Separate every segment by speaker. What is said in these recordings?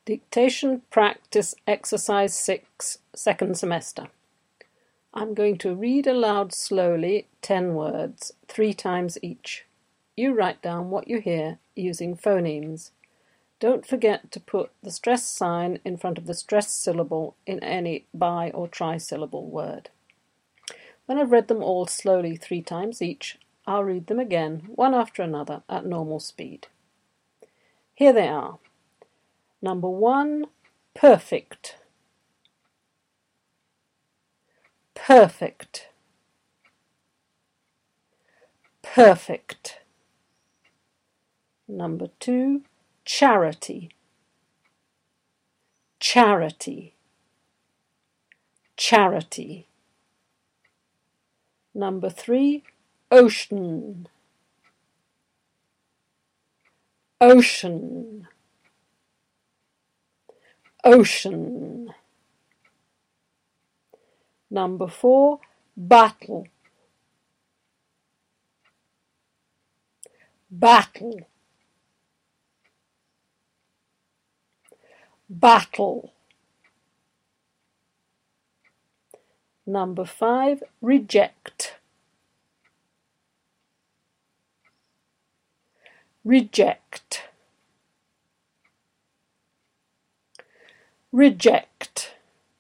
Speaker 1: Dictation Practice Exercise 6, second semester. I'm going to read aloud slowly 10 words, 3 times each. You write down what you hear using phonemes. Don't forget to put the stress sign in front of the stressed syllable in any bi- or trisyllable word. When I've read them all slowly 3 times each, I'll read them again, one after another, at normal speed. Here they are. Number 1, perfect. Perfect. Perfect. Number 2, charity. Charity. Charity. Number 3, ocean. Ocean. Ocean. Number 4, battle. Battle. Battle. Number 5, reject. Reject. Reject.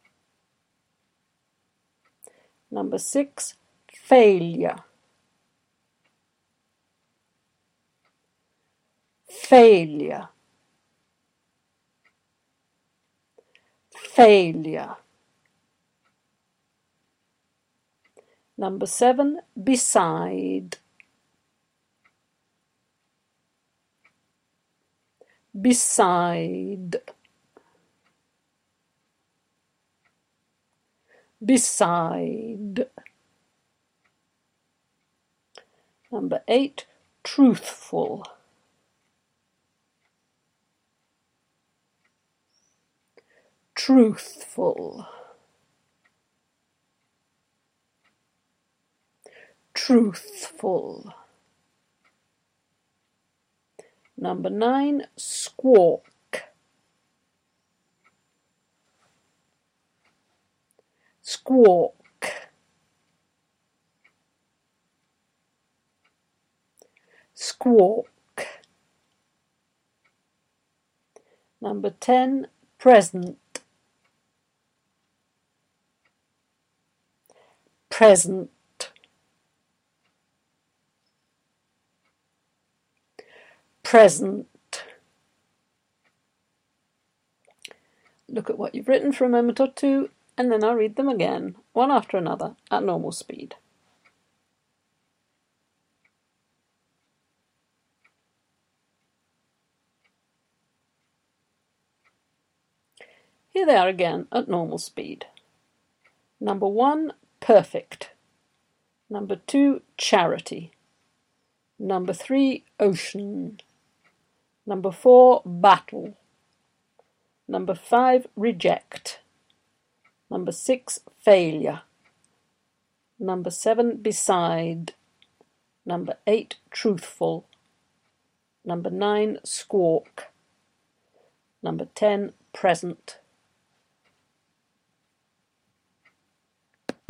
Speaker 1: Number 6, failure. Failure. Failure. Number 7, beside. Beside. Beside. Number 8, truthful. Truthful. Truthful. Number 9, squawk. Squawk. Squawk. Number 10, present. Present. Present. Look at what you've written for a moment or two, and then I'll read them again, one after another, at normal speed. Here they are again, at normal speed. Number 1, perfect. Number 2, charity. Number 3, ocean. Number 4, battle. Number 5, reject. Number 6, failure. Number 7, beside. Number 8, truthful. Number 9, squawk. Number 10, present.